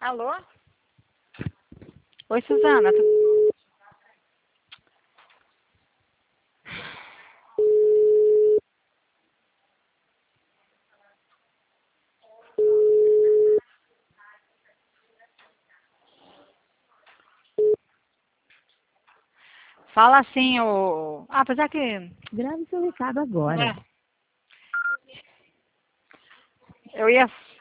Alô? Oi, Suzana. Fala assim, o... Ah, apesar que... Grave seu recado agora. Eu ia